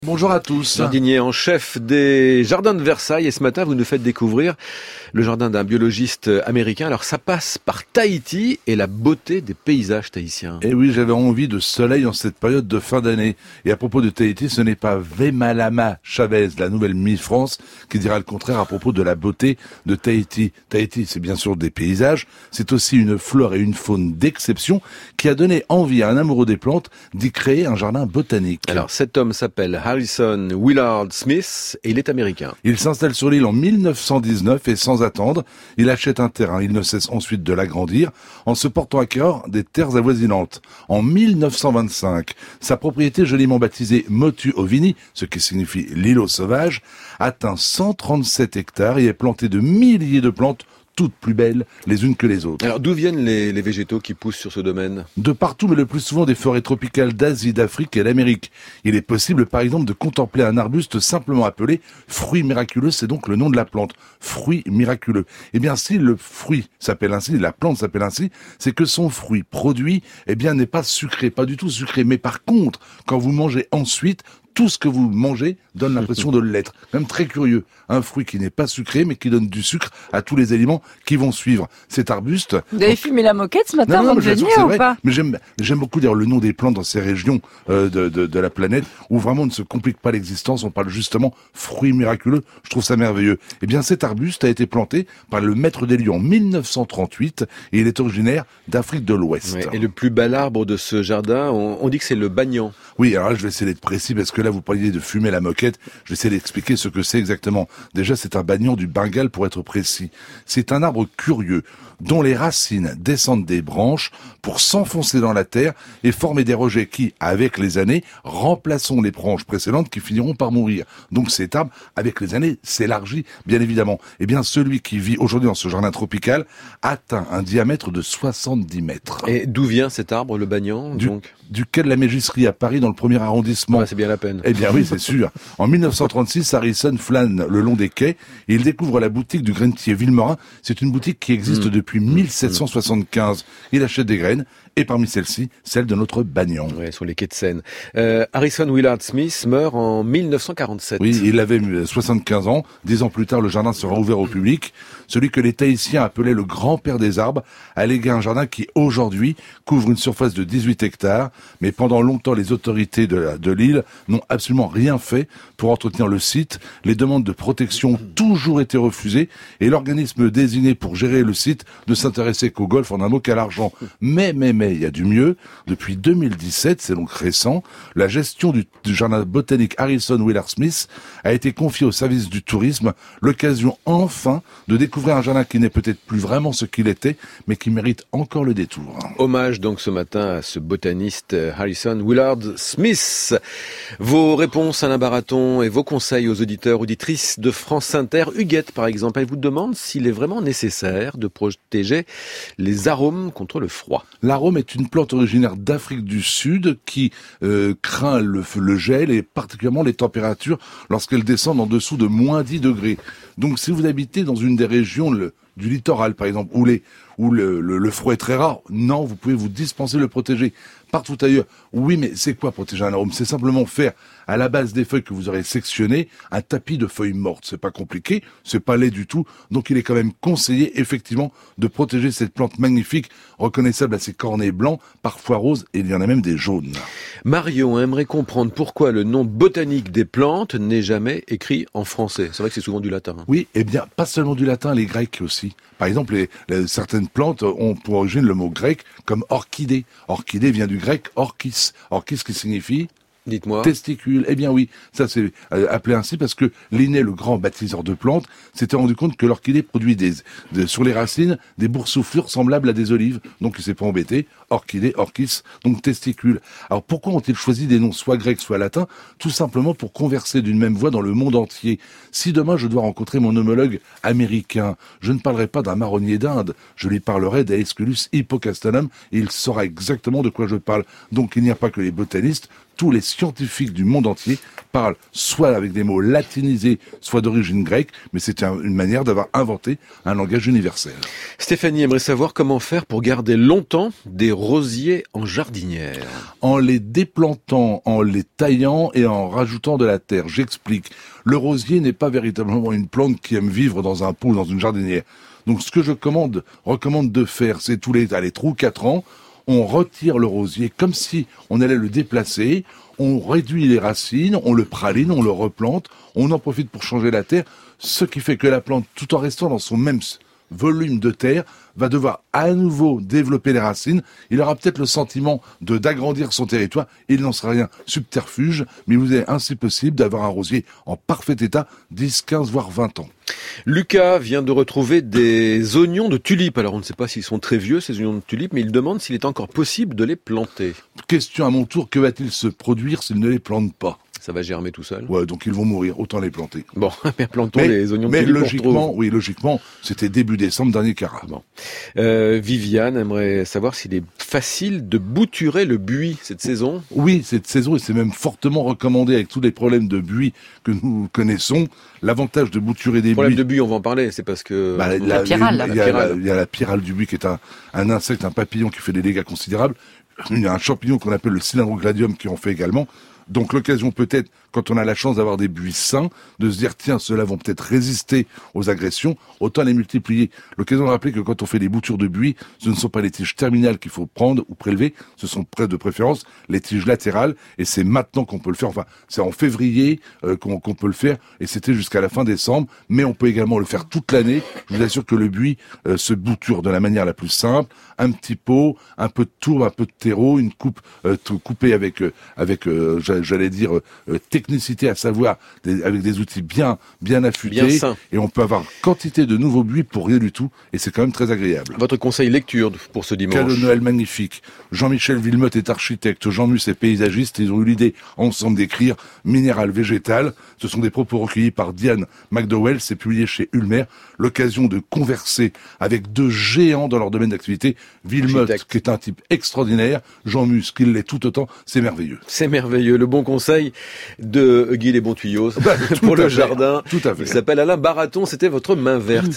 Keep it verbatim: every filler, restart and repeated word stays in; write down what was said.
Bonjour à tous. Jardinier en chef des Jardins de Versailles, et ce matin vous nous faites découvrir le jardin d'un biologiste américain. Alors ça passe par Tahiti et la beauté des paysages tahitiens. Et oui, j'avais envie de soleil en cette période de fin d'année. Et à propos de Tahiti, ce n'est pas Vemalama Chavez, la nouvelle Miss France, qui dira le contraire à propos de la beauté de Tahiti. Tahiti, c'est bien sûr des paysages, c'est aussi une flore et une faune d'exception qui a donné envie à un amoureux des plantes d'y créer un jardin botanique. Alors cet homme s'appelle Harrison Willard Smith et il est américain. Il s'installe sur l'île en mille neuf cent dix-neuf et sans attendre, il achète un terrain. Il ne cesse ensuite de l'agrandir en se portant acquéreur des terres avoisinantes. En mille neuf cent vingt-cinq, sa propriété joliment baptisée Motu Ovini, ce qui signifie l'îlot sauvage, atteint cent trente-sept hectares et est plantée de milliers de plantes, toutes plus belles les unes que les autres. Alors d'où viennent les, les végétaux qui poussent sur ce domaine? De partout, mais le plus souvent des forêts tropicales d'Asie, d'Afrique et d'Amérique. Il est possible par exemple de contempler un arbuste simplement appelé fruit miraculeux, c'est donc le nom de la plante, fruit miraculeux. Eh bien si le fruit s'appelle ainsi, la plante s'appelle ainsi, c'est que son fruit produit, eh bien n'est pas sucré, pas du tout sucré, mais par contre, quand vous mangez ensuite, tout ce que vous mangez donne l'impression de l'être. Même très curieux. Un fruit qui n'est pas sucré, mais qui donne du sucre à tous les aliments qui vont suivre. Cet arbuste... Vous avez fumé la moquette ce matin avant de venir ou vrai, pas? Mais j'aime, j'aime beaucoup dire le nom des plantes dans ces régions euh, de, de, de la planète où vraiment on ne se complique pas l'existence. On parle justement fruits miraculeux. Je trouve ça merveilleux. Eh bien, cet arbuste a été planté par le maître des lieux en mille neuf cent trente-huit et il est originaire d'Afrique de l'Ouest. Ouais, et le plus bel arbre de ce jardin, on, on dit que c'est le banyan. Oui, alors là, je vais essayer d'être précis parce que là, vous parliez de fumer la moquette. Je vais essayer d'expliquer ce que c'est exactement. Déjà, c'est un banyan du Bengale pour être précis. C'est un arbre curieux dont les racines descendent des branches pour s'enfoncer dans la terre et former des rejets qui, avec les années, remplaceront les branches précédentes qui finiront par mourir. Donc cet arbre, avec les années, s'élargit, bien évidemment. Eh bien, celui qui vit aujourd'hui dans ce jardin tropical atteint un diamètre de soixante-dix mètres. Et d'où vient cet arbre, le banyan, du, donc duquel la Mégisserie à Paris, dans le premier arrondissement. Ouais, c'est bien la peine. Eh bien oui, c'est sûr. En mille neuf cent trente-six, Harrison flâne le long des quais et il découvre la boutique du grainetier Villemorin. C'est une boutique qui existe mmh. depuis mille sept cent soixante-quinze. Il achète des graines et parmi celles-ci, celle de notre banyan. Ouais, sur les quais de Seine. Euh, Harrison Willard Smith meurt en mille neuf cent quarante-sept. Oui, il avait soixante-quinze ans. Dix ans plus tard, le jardin sera ouvert au public. Celui que les Tahitiens appelaient le grand-père des arbres a légué un jardin qui, aujourd'hui, couvre une surface de dix-huit hectares. Mais pendant longtemps, les autorités de, de l'île n'ont absolument rien fait pour entretenir le site. Les demandes de protection ont toujours été refusées et l'organisme désigné pour gérer le site ne s'intéressait qu'au golf, en un mot qu'à l'argent. Mais, mais, mais, il y a du mieux. Depuis deux mille dix-sept, c'est donc récent, la gestion du, du jardin botanique Harrison Willard Smith a été confiée au service du tourisme. L'occasion, enfin, de découvrir un jardin qui n'est peut-être plus vraiment ce qu'il était, mais qui mérite encore le détour. Hommage donc ce matin à ce botaniste Harrison Willard Smith. Vos réponses, Alain Baraton, et vos conseils aux auditeurs, auditrices de France Inter. Huguette, par exemple, elle vous demande s'il est vraiment nécessaire de protéger les arômes contre le froid. L'arôme est une plante originaire d'Afrique du Sud qui euh, craint le, le gel et particulièrement les températures lorsqu'elles descendent en dessous de moins dix degrés. Donc si vous habitez dans une des régions le, du littoral par exemple, où, les, où le, le, le froid est très rare, non, vous pouvez vous dispenser de le protéger. Partout ailleurs, oui, mais c'est quoi protéger un arôme? C'est simplement faire, à la base des feuilles que vous aurez sectionnées, un tapis de feuilles mortes. C'est pas compliqué, c'est pas laid du tout, donc il est quand même conseillé, effectivement, de protéger cette plante magnifique, reconnaissable à ses cornets blancs, parfois roses, et il y en a même des jaunes. Marion aimerait comprendre pourquoi le nom botanique des plantes n'est jamais écrit en français. C'est vrai que c'est souvent du latin. Hein. Oui, eh bien, pas seulement du latin, les grecs aussi. Par exemple, les, les, certaines plantes ont pour origine le mot grec comme orchidée. Orchidée vient du grec orchis. Orchis qui signifie... Dites-moi. Testicule. Eh bien oui, ça c'est euh, appelé ainsi parce que Linné, le grand baptiseur de plantes, s'était rendu compte que l'orchidée produit des, de, sur les racines des boursouflures semblables à des olives. Donc il s'est pas embêté. Orchidée, orchis, donc testicule. Alors pourquoi ont-ils choisi des noms soit grecs, soit latins? Tout simplement pour converser d'une même voix dans le monde entier. Si demain je dois rencontrer mon homologue américain, je ne parlerai pas d'un marronnier d'Inde, je lui parlerai d'Aesculus hippocastanum et il saura exactement de quoi je parle. Donc il n'y a pas que les botanistes. tous les scientifiques du monde entier parlent soit avec des mots latinisés, soit d'origine grecque, mais c'est un, une manière d'avoir inventé un langage universel. Stéphanie aimerait savoir comment faire pour garder longtemps des rosiers en jardinière. En les déplantant, en les taillant et en rajoutant de la terre. J'explique. Le rosier n'est pas véritablement une plante qui aime vivre dans un pot ou dans une jardinière. Donc ce que je commande, recommande de faire, c'est tous les, allez, trois ou quatre ans, on retire le rosier comme si on allait le déplacer, on réduit les racines, on le praline, on le replante, on en profite pour changer la terre, ce qui fait que la plante, tout en restant dans son même volume de terre, va devoir à nouveau développer les racines. Il aura peut-être le sentiment de d'agrandir son territoire. Il n'en sera rien subterfuge, mais vous est ainsi possible d'avoir un rosier en parfait état, dix, quinze, voire vingt ans. Lucas vient de retrouver des oignons de tulipe. Alors on ne sait pas s'ils sont très vieux, ces oignons de tulipe, mais il demande s'il est encore possible de les planter. Question à mon tour, que va-t-il se produire s'il ne les plante pas ? Ça va germer tout seul. Ouais, donc ils vont mourir, autant les planter. Bon, mais plantons mais, les oignons de mais tulipe. Mais logiquement, oui, logiquement, c'était début décembre, dernier carat. Bon. Euh, Viviane aimerait savoir s'il est facile de bouturer le buis cette saison. Oui, cette saison, et c'est même fortement recommandé avec tous les problèmes de buis que nous connaissons. L'avantage de bouturer des buis... Problème de buis, on va en parler, c'est parce que... Bah, la, la pyrale. Il y, a, la, il y a la pyrale du buis qui est un, un insecte, un papillon qui fait des dégâts considérables. Il y a un champignon qu'on appelle le cylindrogladium qui en fait également. Donc l'occasion peut-être, quand on a la chance d'avoir des buis sains, de se dire tiens, ceux-là vont peut-être résister aux agressions, autant les multiplier. L'occasion de rappeler que quand on fait des boutures de buis, ce ne sont pas les tiges terminales qu'il faut prendre ou prélever, ce sont près de préférence les tiges latérales, et c'est maintenant qu'on peut le faire, enfin c'est en février euh, qu'on, qu'on peut le faire, et c'était jusqu'à la fin décembre, mais on peut également le faire toute l'année. Je vous assure que le buis euh, se bouture de la manière la plus simple, un petit pot, un peu de tourbe, un peu de terreau, une coupe euh, coupée avec, euh, avec euh, j'allais dire, euh, technicité, à savoir des, avec des outils bien bien affûtés, bien et on peut avoir quantité de nouveaux buis pour rien du tout, et c'est quand même très agréable. Votre conseil lecture pour ce dimanche? Cadeau de Noël magnifique. Jean-Michel Villemotte est architecte, Jean Mus est paysagiste, ils ont eu l'idée ensemble d'écrire Minéral végétal. Ce sont des propos recueillis par Diane McDowell, c'est publié chez Ulmer. L'occasion de converser avec deux géants dans leur domaine d'activité. Villemotte, architecte, qui est un type extraordinaire, Jean Mus, qui l'est tout autant, c'est merveilleux. C'est merveilleux. Le bon conseil de Guy Les Bons Tuyaux bah, pour le fait, jardin. Tout à fait. Il s'appelle Alain Baraton, c'était votre main verte.